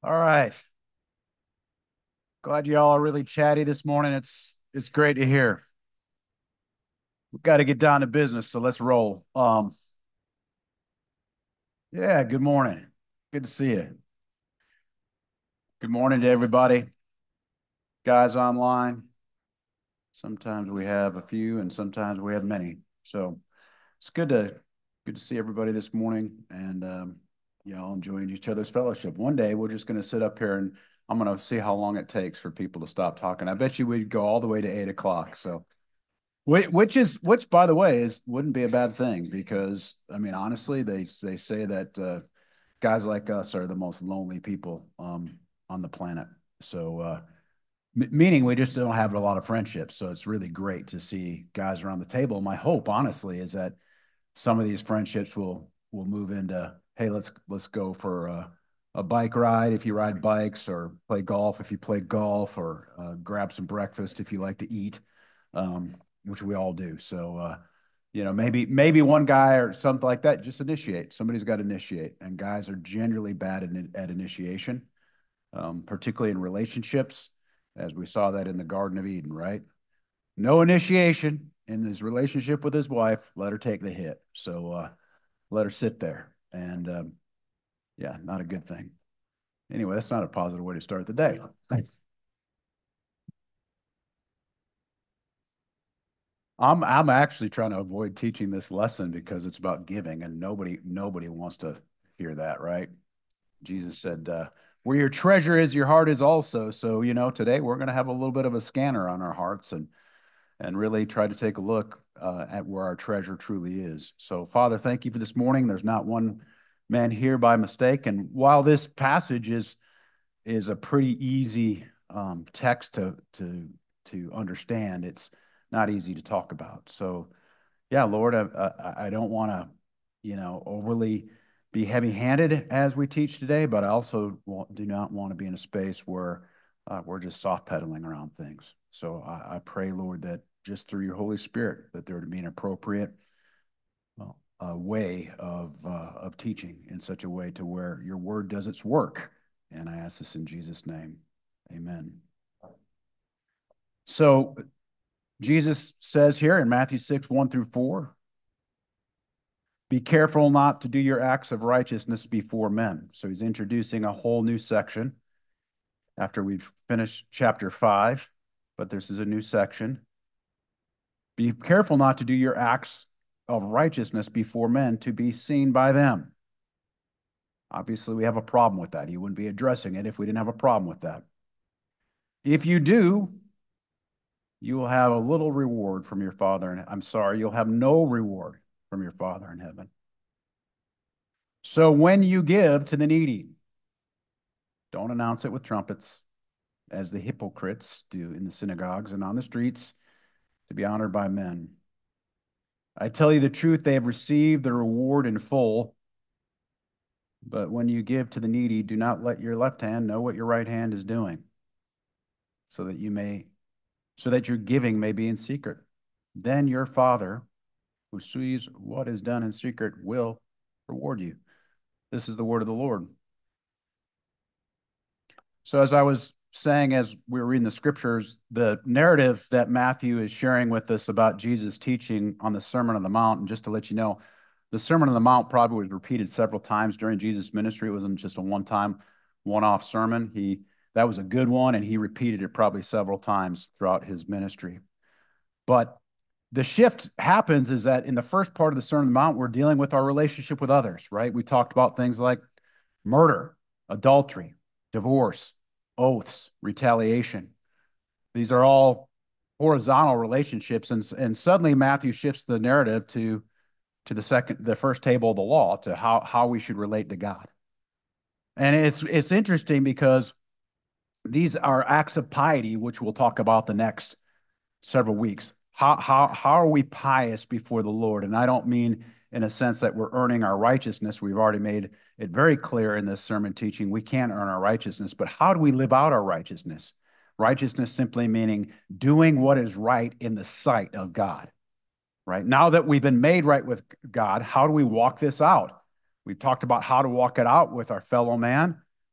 All right. Glad you all are really chatty this morning. It's great to hear. We've got to get down to business, so let's roll. Yeah, good morning. Good to see you. Good morning to everybody. Guys online. Sometimes we have a few and sometimes we have many. So it's good to see everybody this morning and y'all enjoying each other's fellowship. One day we're just going to sit up here and I'm going to see how long it takes for people to stop talking. I bet you we'd go all the way to 8 o'clock. So which by the way is wouldn't be a bad thing because I mean honestly they say that guys like us are the most lonely people on the planet. So meaning we just don't have a lot of friendships. So it's really great to see guys around the table. My hope honestly is that some of these friendships will move into hey let's go for a bike ride if you ride bikes or play golf if you play golf or grab some breakfast if you like to eat um, which we all do. So, maybe one guy or something like that just initiate. Somebody's got to initiate, and guys are generally bad at initiation, particularly in relationships, as we saw that in the Garden of Eden, right? No initiation in his relationship with his wife. Let her take the hit. So, let her sit there, and yeah, not a good thing. Anyway, that's not a positive way to start the day. Thanks. I'm actually trying to avoid teaching this lesson because it's about giving, and nobody wants to hear that, right? Jesus said, "Where your treasure is, your heart is also." So today we're going to have a little bit of a scanner on our hearts and really try to take a look at where our treasure truly is. So, Father, thank you for this morning. There's not one man here by mistake, and while this passage is a pretty easy text to understand. It's not easy to talk about. So, yeah, Lord, I don't want to, overly be heavy-handed as we teach today, but I also do not want to be in a space where we're just soft pedaling around things. So I pray, Lord, that just through your Holy Spirit, that there would be an appropriate way of teaching in such a way to where your word does its work. And I ask this in Jesus' name. Amen. So Jesus says here in Matthew 6, 1 through 4, be careful not to do your acts of righteousness before men. So he's introducing a whole new section after we've finished chapter 5, but this is a new section. Be careful not to do your acts of righteousness before men to be seen by them. Obviously, we have a problem with that. He wouldn't be addressing it if we didn't have a problem with that. If you do, you will have a little reward from your Father. And I'm sorry, you'll have no reward from your Father in heaven. So when you give to the needy, don't announce it with trumpets, as the hypocrites do in the synagogues and on the streets, to be honored by men. I tell you the truth, they have received their reward in full. But when you give to the needy, do not let your left hand know what your right hand is doing, so that your giving may be in secret. Then your Father, who sees what is done in secret, will reward you. This is the word of the Lord. So, as I was saying, as we were reading the scriptures, the narrative that Matthew is sharing with us about Jesus' teaching on the Sermon on the Mount, and just to let you know, the Sermon on the Mount probably was repeated several times during Jesus' ministry. It wasn't just a one-time, one-off sermon. That was a good one, and he repeated it probably several times throughout his ministry. But the shift happens is that in the first part of the Sermon on the Mount, we're dealing with our relationship with others, right? We talked about things like murder, adultery, divorce, oaths, retaliation. These are all horizontal relationships, and suddenly Matthew shifts the narrative to the first table of the law, to how we should relate to God. And it's interesting because these are acts of piety, which we'll talk about the next several weeks. How are we pious before the Lord? And I don't mean in a sense that we're earning our righteousness. We've already made it very clear in this sermon teaching we can't earn our righteousness, but how do we live out our righteousness? Righteousness simply meaning doing what is right in the sight of God, right? Now that we've been made right with God, how do we walk this out? We've talked about how to walk it out with our fellow man.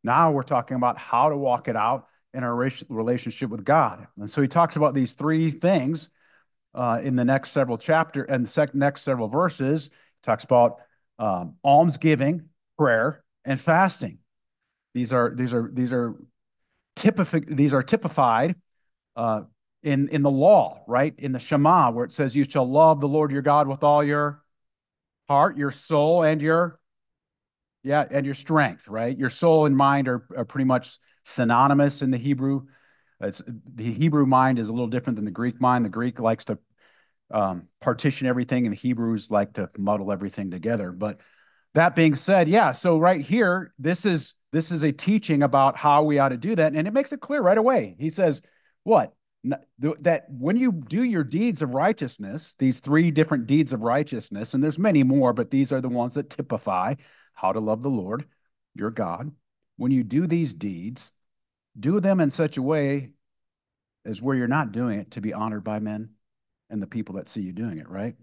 Now we're talking about how to walk it out in our relationship with God. And so he talks about these three things in the next several chapters and the next several verses. He talks about almsgiving, prayer, and fasting. These are typified uh, in the law, right? In the Shema, where it says, "You shall love the Lord your God with all your heart, your soul, and your strength." Right? Your soul and mind are pretty much synonymous in the Hebrew. The Hebrew mind is a little different than the Greek mind. The Greek likes to partition everything, and the Hebrews like to muddle everything together. But that being said, yeah, so right here, this is a teaching about how we ought to do that, and it makes it clear right away. He says, what? That when you do your deeds of righteousness, these three different deeds of righteousness, and there's many more, but these are the ones that typify how to love the Lord, your God. When you do these deeds, do them in such a way as where you're not doing it to be honored by men and the people that see you doing it, right?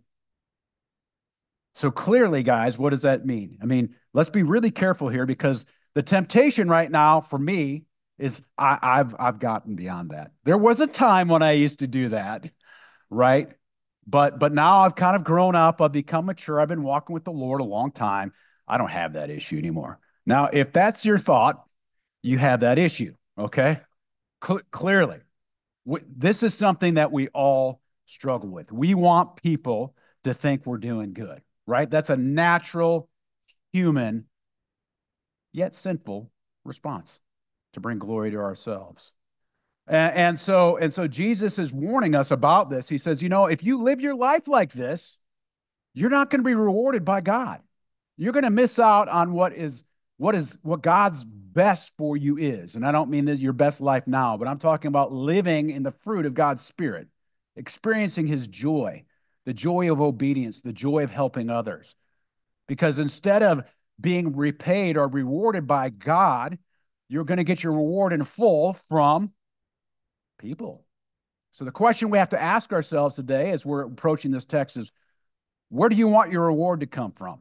So clearly, guys, what does that mean? I mean, let's be really careful here because the temptation right now for me is I've gotten beyond that. There was a time when I used to do that, right? But now I've kind of grown up. I've become mature. I've been walking with the Lord a long time. I don't have that issue anymore. Now, if that's your thought, you have that issue, okay? Clearly, this is something that we all struggle with. We want people to think we're doing good, right? That's a natural human, yet sinful response to bring glory to ourselves. And so Jesus is warning us about this. He says, if you live your life like this, you're not going to be rewarded by God. You're going to miss out on what God's best for you is. And I don't mean that your best life now, but I'm talking about living in the fruit of God's Spirit, experiencing his joy, the joy of obedience, the joy of helping others. Because instead of being repaid or rewarded by God, you're going to get your reward in full from people. So the question we have to ask ourselves today as we're approaching this text is, where do you want your reward to come from?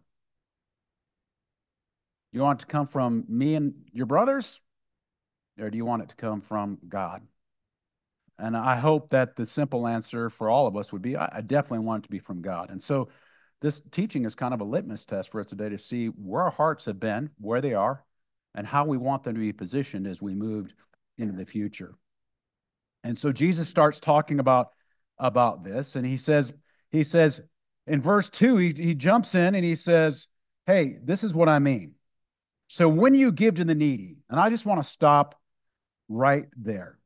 You want it to come from me and your brothers? Or do you want it to come from God? And I hope that the simple answer for all of us would be, I definitely want it to be from God. And so this teaching is kind of a litmus test for us today to see where our hearts have been, where they are, and how we want them to be positioned as we move into the future. And so Jesus starts talking about this, and he says in verse 2, he jumps in and he says, hey, this is what I mean. So when you give to the needy, and I just want to stop right there.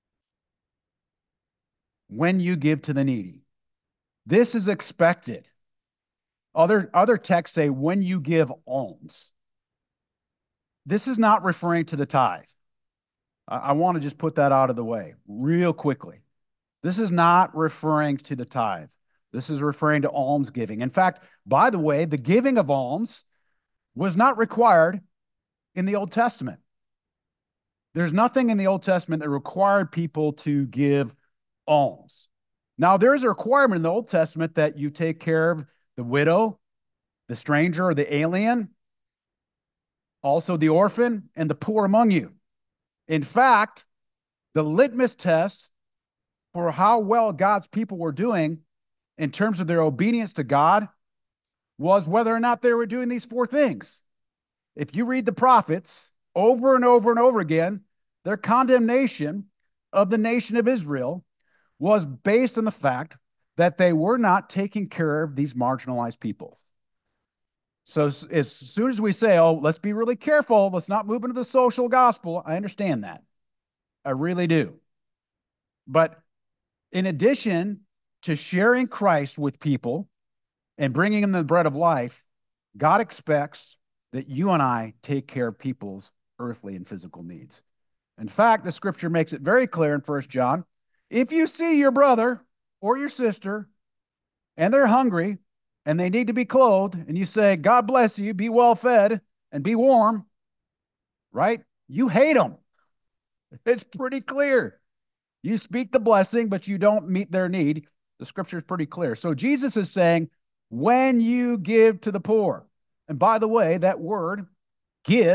When you give to the needy, this is expected. Other texts say when you give alms. This is not referring to the tithe. I want to just put that out of the way real quickly. This is not referring to the tithe. This is referring to almsgiving. In fact, by the way, the giving of alms was not required in the Old Testament. There's nothing in the Old Testament that required people to give alms. Now, there is a requirement in the Old Testament that you take care of the widow, the stranger, or the alien, also the orphan, and the poor among you. In fact, the litmus test for how well God's people were doing in terms of their obedience to God was whether or not they were doing these four things. If you read the prophets over and over and over again, their condemnation of the nation of Israel was based on the fact that they were not taking care of these marginalized people. So as soon as we say, oh, let's be really careful, let's not move into the social gospel, I understand that. I really do. But in addition to sharing Christ with people and bringing them the bread of life, God expects that you and I take care of people's earthly and physical needs. In fact, the scripture makes it very clear in 1 John, if you see your brother or your sister and they're hungry and they need to be clothed, and you say, God bless you, be well fed and be warm, right? You hate them. It's pretty clear. You speak the blessing, but you don't meet their need. The scripture is pretty clear. So Jesus is saying, when you give to the poor, and by the way, that word give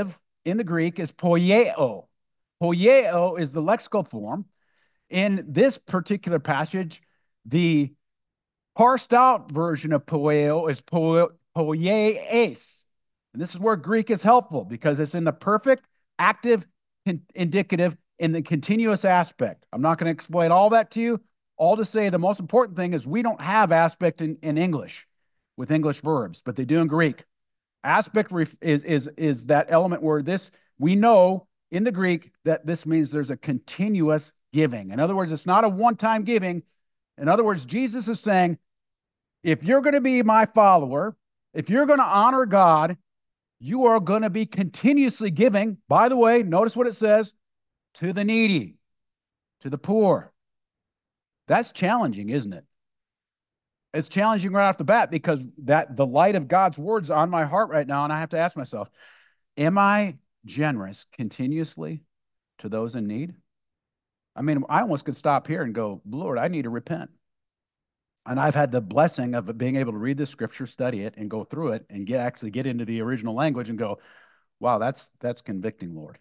in the Greek is poieo. Poieo is the lexical form. In this particular passage, the parsed out version of poieo is poiees. And this is where Greek is helpful because it's in the perfect, active, indicative, in the continuous aspect. I'm not going to explain all that to you. All to say the most important thing is we don't have aspect in English with English verbs, but they do in Greek. Aspect is that element where this, we know in the Greek that this means there's a continuous giving. In other words, it's not a one-time giving. In other words, Jesus is saying, if you're going to be my follower, if you're going to honor God, you are going to be continuously giving. By the way, notice what it says, to the needy, to the poor. That's challenging, isn't it? It's challenging right off the bat because that the light of God's words on my heart right now, and I have to ask myself, am I generous continuously to those in need? I mean, I almost could stop here and go, Lord, I need to repent. And I've had the blessing of being able to read the scripture, study it, and go through it, and actually get into the original language and go, wow, that's convicting, Lord.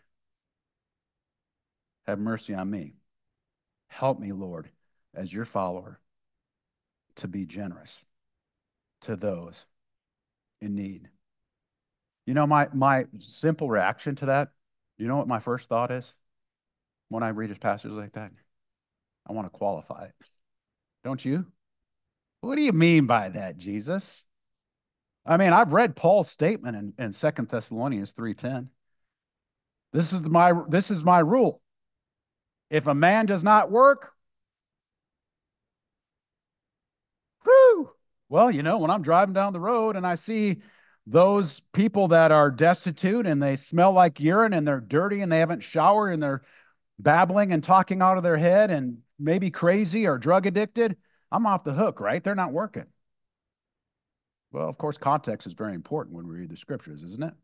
Have mercy on me. Help me, Lord, as your follower, to be generous to those in need. You know, my simple reaction to that, you know what my first thought is when I read a passage like that? I want to qualify it. Don't you? What do you mean by that, Jesus? I mean, I've read Paul's statement in 2 Thessalonians 3:10. This is my rule. If a man does not work, whew, well, you know, when I'm driving down the road and I see those people that are destitute and they smell like urine and they're dirty and they haven't showered and they're babbling and talking out of their head and maybe crazy or drug addicted, I'm off the hook, right? They're not working. Well, of course, context is very important when we read the scriptures, isn't it?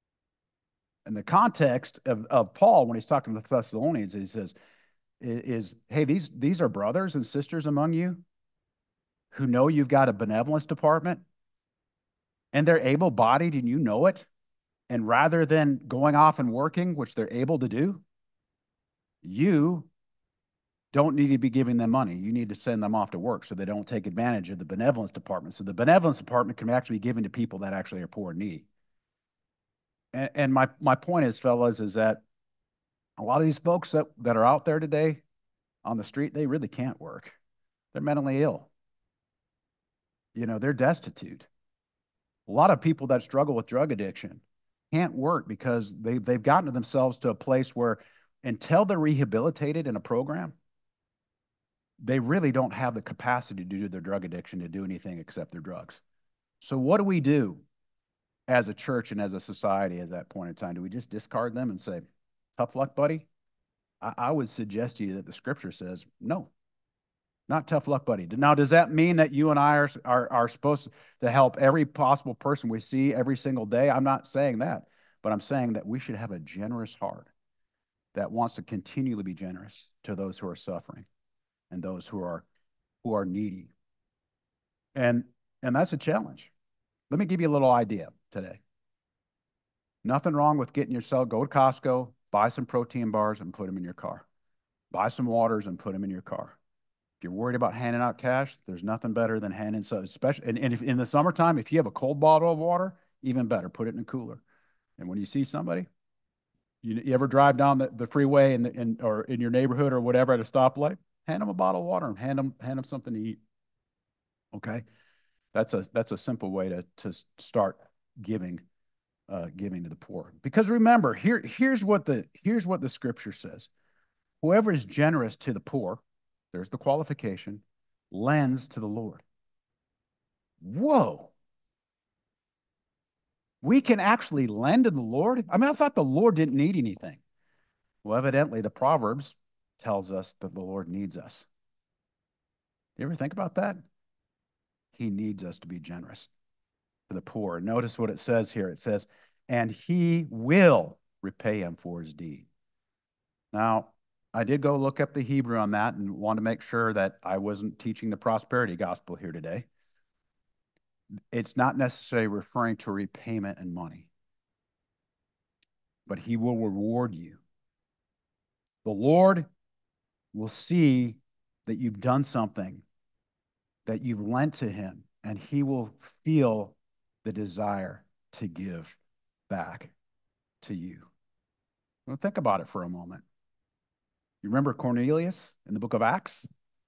And the context of Paul, when he's talking to the Thessalonians, he says, hey, these are brothers and sisters among you who know you've got a benevolence department and they're able-bodied and you know it. And rather than going off and working, which they're able to do, you don't need to be giving them money. You need to send them off to work so they don't take advantage of the benevolence department. So the benevolence department can actually be given to people that actually are poor and needy. And my point is, fellas, is that a lot of these folks that are out there today on the street, they really can't work. They're mentally ill. You know, they're destitute. A lot of people that struggle with drug addiction can't work because they've gotten to themselves to a place where until they're rehabilitated in a program, they really don't have the capacity to do their drug addiction to do anything except their drugs. So what do we do as a church and as a society at that point in time? Do we just discard them and say, tough luck, buddy? I would suggest to you that the scripture says, no, not tough luck, buddy. Now, does that mean that you and I are supposed to help every possible person we see every single day? I'm not saying that, but I'm saying that we should have a generous heart that wants to continually be generous to those who are suffering and those who are needy. And that's a challenge. Let me give you a little idea today. Nothing wrong with getting yourself, go to Costco, buy some protein bars and put them in your car. Buy some waters and put them in your car. If you're worried about handing out cash, there's nothing better than handing some, especially, and if in the summertime, if you have a cold bottle of water, even better, put it in a cooler. And when you see somebody, you ever drive down the freeway or in your neighborhood or whatever at a stoplight, hand them a bottle of water and hand them something to eat. Okay, that's a simple way to start giving to the poor. Because remember, here's what the scripture says: whoever is generous to the poor, there's the qualification, lends to the Lord. Whoa. We can actually lend to the Lord? I mean, I thought the Lord didn't need anything. Well, evidently, the Proverbs tells us that the Lord needs us. You ever think about that? He needs us to be generous to the poor. Notice what it says here. It says, and he will repay him for his deed. Now, I did go look up the Hebrew on that and want to make sure that I wasn't teaching the prosperity gospel here today. It's not necessarily referring to repayment in money. but he will reward you. The Lord will see that you've done something, that you've lent to him, and he will feel the desire to give back to you. Well, think about it for a moment. You remember Cornelius in the book of Acts?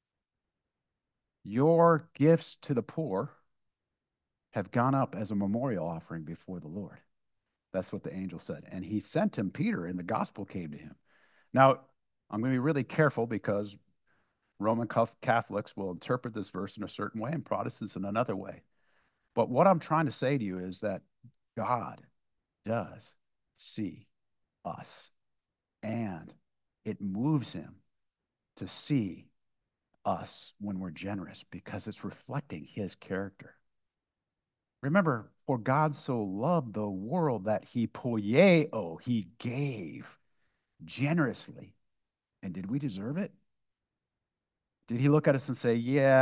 Your gifts to the poor have gone up as a memorial offering before the Lord. That's what the angel said. And he sent him Peter, and the gospel came to him. Now, I'm going to be really careful because Roman Catholics will interpret this verse in a certain way and Protestants in another way. But what I'm trying to say to you is that God does see us, and it moves him to see us when we're generous because it's reflecting his character. Remember, for God so loved the world that he poieo, he gave generously. And did we deserve it? Did he look at us and say,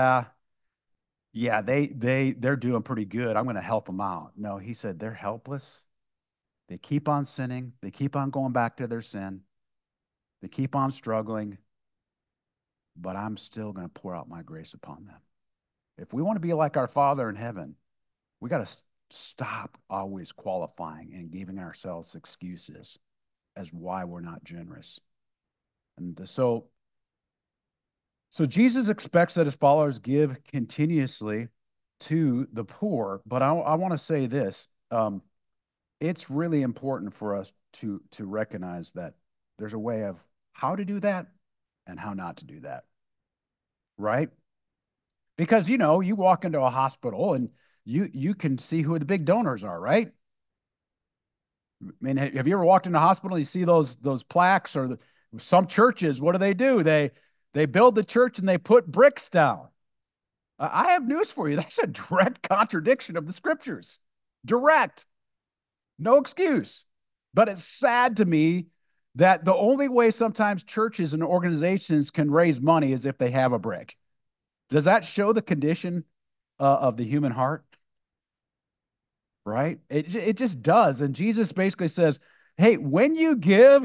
they're doing pretty good. I'm going to help them out. No, he said they're helpless. They keep on sinning. They keep on going back to their sin. They keep on struggling, but I'm still going to pour out my grace upon them. If we want to be like our Father in heaven, we got to stop always qualifying and giving ourselves excuses as why we're not generous. And so Jesus expects that his followers give continuously to the poor, but I want to say this. It's really important for us to recognize that there's a way of how to do that and how not to do that, right? Because, you walk into a hospital and you can see who the big donors are, right? I mean, have you ever walked into a hospital and you see those plaques or some churches, what do? They build the church and they put bricks down. I have news for you. That's a direct contradiction of the scriptures. Direct. No excuse. But it's sad to me that the only way sometimes churches and organizations can raise money is if they have a brick. Does that show the condition of the human heart? Right? It just does. And Jesus basically says, hey, when you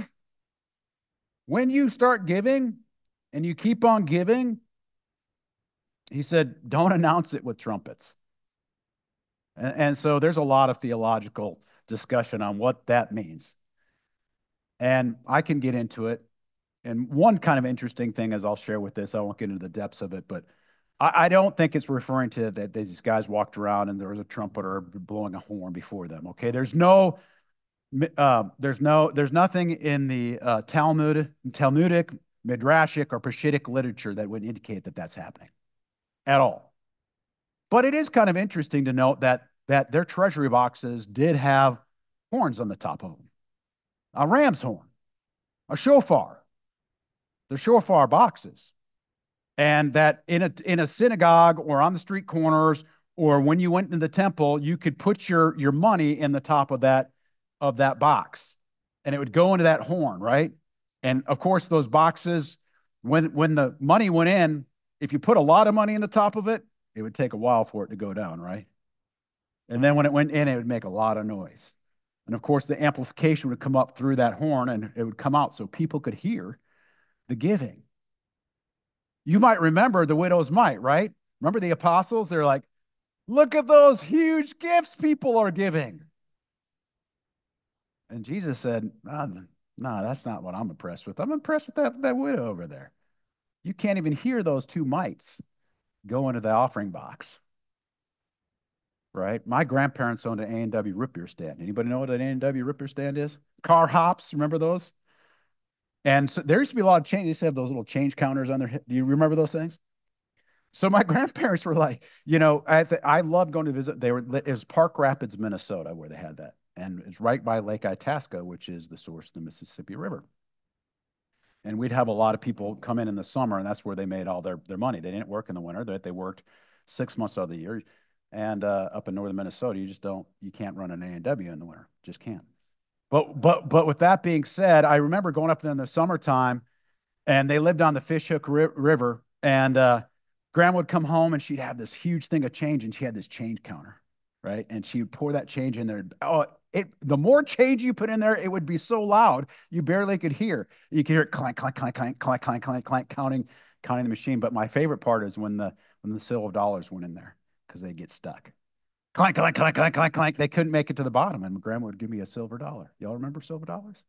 start giving and you keep on giving, he said, don't announce it with trumpets. And so there's a lot of theological discussion on what that means. And I can get into it. And one kind of interesting thing, as I'll share with this, I won't get into the depths of it, but I don't think it's referring to that these guys walked around and there was a trumpeter blowing a horn before them. Okay, there's nothing in the Talmudic, Midrashic, or Peshitic literature that would indicate that that's happening at all. But it is kind of interesting to note that their treasury boxes did have horns on the top of them, a ram's horn, a shofar. They're shofar boxes. And that in a synagogue or on the street corners or when you went into the temple, you could put your money in the top of that box, and it would go into that horn, right? And of course, those boxes, when the money went in, if you put a lot of money in the top of it, it would take a while for it to go down, right? And then when it went in, it would make a lot of noise. And of course, the amplification would come up through that horn and it would come out so people could hear the giving. You might remember the widow's mite, right? Remember the apostles? They're like, look at those huge gifts people are giving. And Jesus said, no, that's not what I'm impressed with. I'm impressed with that widow over there. You can't even hear those two mites go into the offering box, right? My grandparents owned an A&W root beer stand. Anybody know what an A&W root beer stand is? Car hops, remember those? And so there used to be a lot of change. They used to have those little change counters on their hip. Do you remember those things? So my grandparents were like, I love going to visit. It was Park Rapids, Minnesota, where they had that. And it's right by Lake Itasca, which is the source of the Mississippi River. And we'd have a lot of people come in the summer, and that's where they made all their money. They didn't work in the winter. They worked 6 months out of the year. And up in northern Minnesota, you can't run an A&W in the winter. Just can't. But with that being said, I remember going up there in the summertime, and they lived on the Fishhook River, and Grandma would come home, and she'd have this huge thing of change, and she had this change counter, right? And she would pour that change in there. Oh, The more change you put in there, it would be so loud you barely could hear. You could hear it clank, clank, clank, clank, clank, clank, clank, clank, counting the machine. But my favorite part is when the silver dollars went in there because they get stuck. Clank, clank, clank, clank, clank, clank. They couldn't make it to the bottom, and my grandma would give me a silver dollar. Y'all remember silver dollars?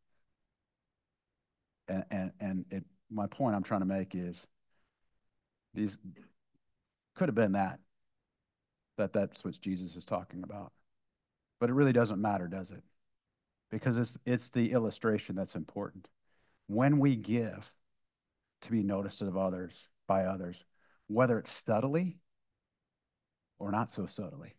And my point I'm trying to make is these could have been that's what Jesus is talking about. But it really doesn't matter, does it? Because it's the illustration that's important. When we give to be noticed of others by others, whether it's subtly or not so subtly,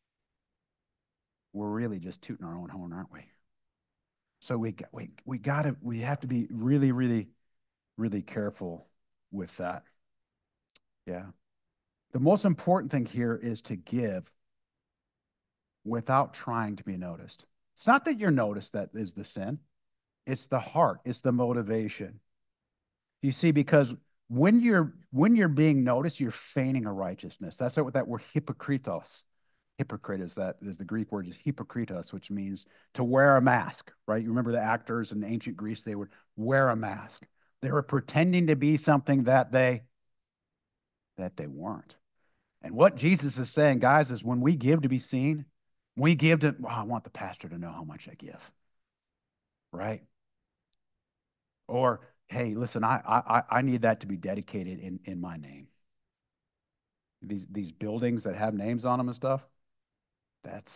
we're really just tooting our own horn, aren't we? So we have to be really, really, really careful with that. Yeah. The most important thing here is to give without trying to be noticed. It's not that you're noticed that is the sin. It's the heart. It's the motivation. You see, because when you're being noticed, you're feigning a righteousness. That's what that word hypocritos. Hypocrite is the Greek word is hypokritos, which means to wear a mask, right? You remember the actors in ancient Greece, they would wear a mask. They were pretending to be something that they weren't. And what Jesus is saying, guys, is when we give to be seen, we give to, well, I want the pastor to know how much I give, right? Or, hey, listen, I need that to be dedicated in my name. These buildings that have names on them and stuff, that's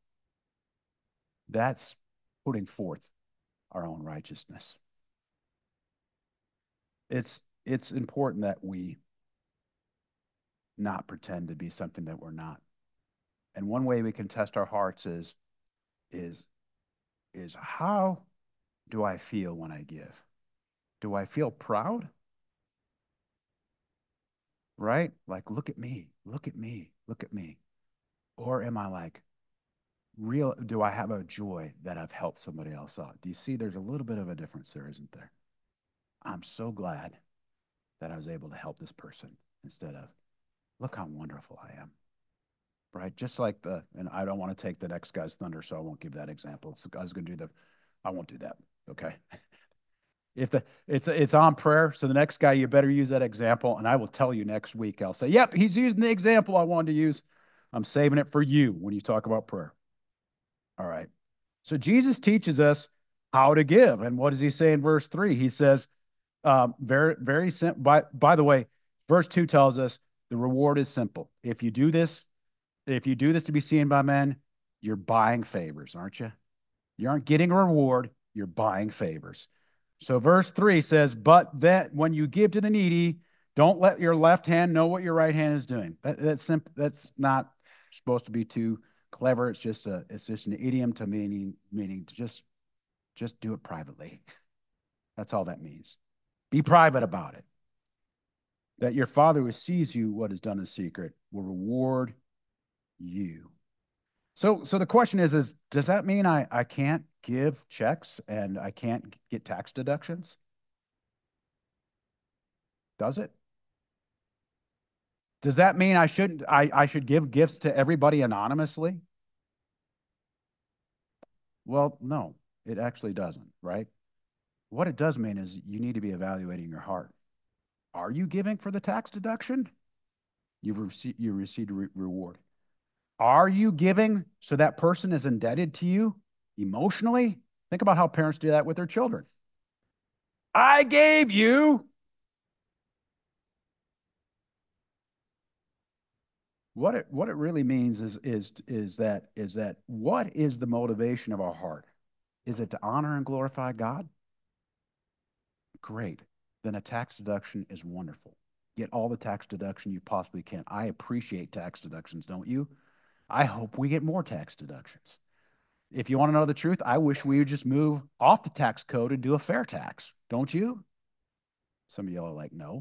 that's putting forth our own righteousness. It's important that we not pretend to be something that we're not. And one way we can test our hearts is is how do I feel when I give? Do I feel proud? Right? Like, look at me, look at me, look at me. Or am I like, do I have a joy that I've helped somebody else out? Do you see there's a little bit of a difference there, isn't there? I'm so glad that I was able to help this person instead of, look how wonderful I am. Right? Just like and I don't want to take the next guy's thunder, so I won't give that example. So I was going to I won't do that. Okay. If it's on prayer, so the next guy, you better use that example, and I will tell you next week. I'll say, yep, he's using the example I wanted to use. I'm saving it for you when you talk about prayer. All right. So Jesus teaches us how to give. And what does he say in verse 3? He says, very, very simple. By the way, verse 2 tells us the reward is simple. If you do this to be seen by men, you're buying favors, aren't you? You aren't getting a reward, you're buying favors. So verse 3 says, but that when you give to the needy, don't let your left hand know what your right hand is doing. That's simple. That's not supposed to be too clever. It's just an idiom to meaning to just do it privately. That's all that means. Be private about it. That your Father who sees you what is done in secret will reward you. So the question is does that mean I can't give checks and I can't get tax deductions? Does it? Does that mean I should give gifts to everybody anonymously? Well, no, it actually doesn't, right? What it does mean is you need to be evaluating your heart. Are you giving for the tax deduction? You received a reward. Are you giving so that person is indebted to you emotionally? Think about how parents do that with their children. I gave you. What it really means is that what is the motivation of our heart? Is it to honor and glorify God? Great. Then a tax deduction is wonderful. Get all the tax deduction you possibly can. I appreciate tax deductions, don't you? I hope we get more tax deductions. If you want to know the truth, I wish we would just move off the tax code and do a fair tax. Don't you? Some of y'all are like, no.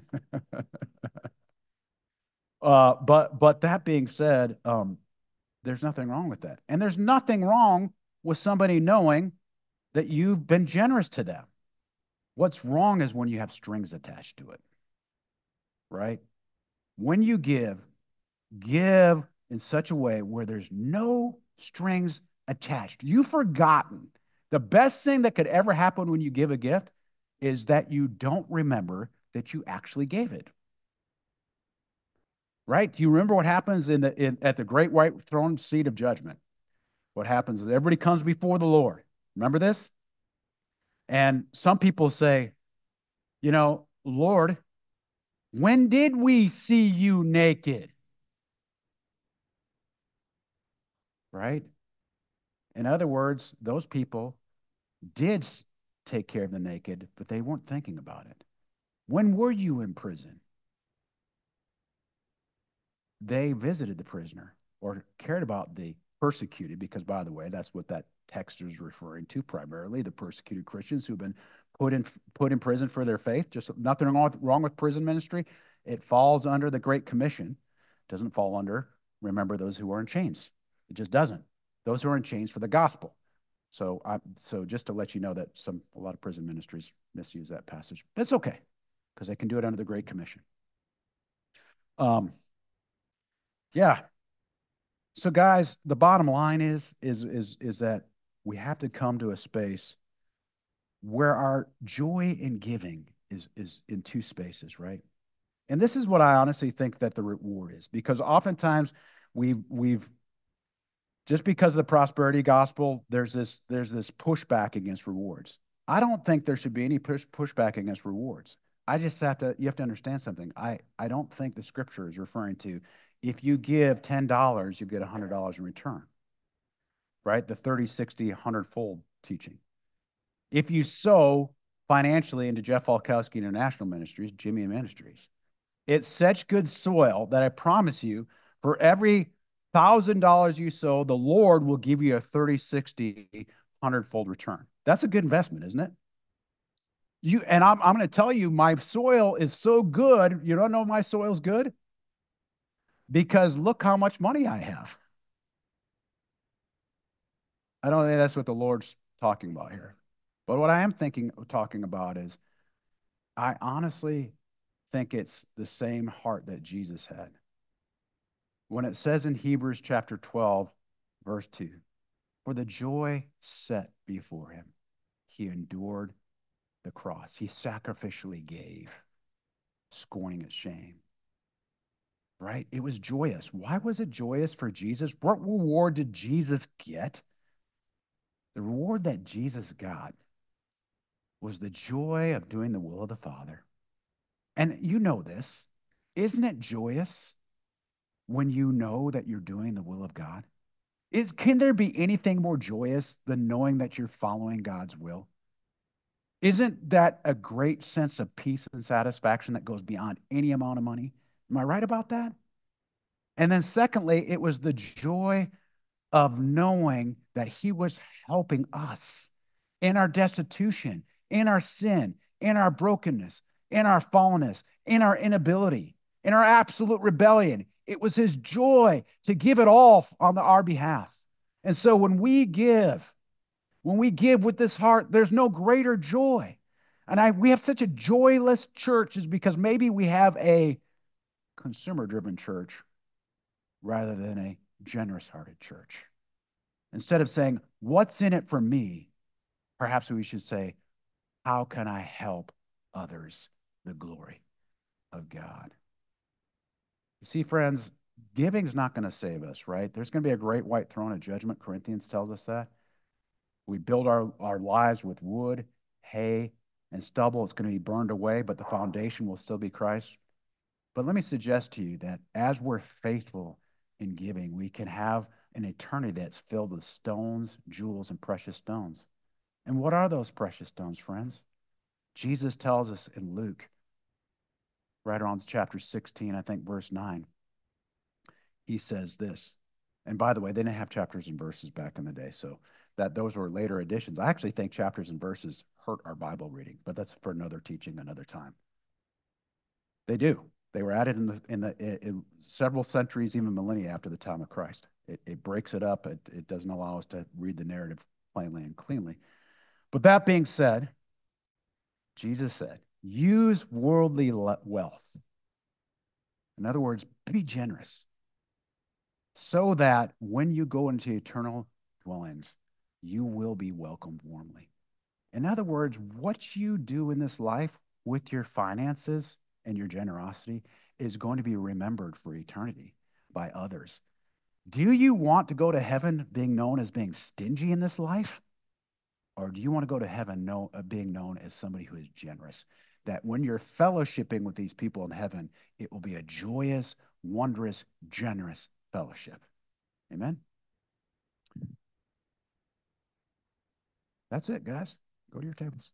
But that being said, there's nothing wrong with that. And there's nothing wrong with somebody knowing that you've been generous to them. What's wrong is when you have strings attached to it, right? When you give in such a way where there's no strings attached. You've forgotten. The best thing that could ever happen when you give a gift is that you don't remember that you actually gave it. Right? Do you remember what happens at the great white throne seat of judgment? What happens is everybody comes before the Lord. Remember this? And some people say, Lord, when did we see you naked? Right? In other words, those people did take care of the naked, but they weren't thinking about it. When were you in prison? They visited the prisoner or cared about the persecuted, because, by the way, that's what that text is referring to primarily, the persecuted Christians who've been put in prison for their faith. Just nothing wrong with prison ministry. It falls under the Great Commission. It doesn't fall under, remember, those who are in chains. It just doesn't. Those who are in chains for the gospel. So just to let you know that a lot of prison ministries misuse that passage. That's okay, because they can do it under the Great Commission. Yeah. So guys, the bottom line is that we have to come to a space where our joy in giving is in two spaces, right? And this is what I honestly think that the reward is, because oftentimes we've just because of the prosperity gospel, there's this pushback against rewards. I don't think there should be any pushback against rewards. You have to understand something. I don't think the scripture is referring to if you give $10, you get $100 in return, right? The 30, 60, 100-fold teaching. If you sow financially into Jeff Falkowski International Ministries, Jimmy Ministries, it's such good soil that I promise you, for every $1,000 you sow, the Lord will give you a 30, 60, 100-fold return. That's a good investment, isn't it? I'm going to tell you, my soil is so good. You don't know my soil's good? Because look how much money I have. I don't think that's what the Lord's talking about here. But what I am talking about is, I honestly think it's the same heart that Jesus had. When it says in Hebrews chapter 12, verse 2, for the joy set before him, he endured the cross. He sacrificially gave, scorning its shame. Right? It was joyous. Why was it joyous for Jesus? What reward did Jesus get? The reward that Jesus got was the joy of doing the will of the Father. And you know this. Isn't it joyous when you know that you're doing the will of God? Can there be anything more joyous than knowing that you're following God's will? Isn't that a great sense of peace and satisfaction that goes beyond any amount of money? Am I right about that? And then secondly, it was the joy of knowing that he was helping us in our destitution, in our sin, in our brokenness, in our fallenness, in our inability, in our absolute rebellion. It was his joy to give it all on our behalf. And so when we give with this heart, there's no greater joy. And we have such a joyless church is because maybe we have a consumer-driven church rather than a generous-hearted church. Instead of saying, what's in it for me? Perhaps we should say, how can I help others? The glory of God. You see, friends, giving is not going to save us, right? There's going to be a great white throne of judgment. Corinthians tells us that. We build our lives with wood, hay, and stubble. It's going to be burned away, but the foundation will still be Christ. But let me suggest to you that as we're faithful in giving, we can have an eternity that's filled with stones, jewels, and precious stones. And what are those precious stones, friends? Jesus tells us in Luke, right around chapter 16, I think verse 9, he says this. And by the way, they didn't have chapters and verses back in the day, so those were later additions. I actually think chapters and verses hurt our Bible reading, but that's for another teaching, another time. They do. They were added in several centuries, even millennia after the time of Christ. It breaks it up. It doesn't allow us to read the narrative plainly and cleanly. But that being said, Jesus said, use worldly wealth. In other words, be generous so that when you go into eternal dwellings, you will be welcomed warmly. In other words, what you do in this life with your finances and your generosity is going to be remembered for eternity by others. Do you want to go to heaven being known as being stingy in this life? Or do you want to go to heaven being known as somebody who is generous? That when you're fellowshipping with these people in heaven, it will be a joyous, wondrous, generous fellowship. Amen? That's it, guys. Go to your tables.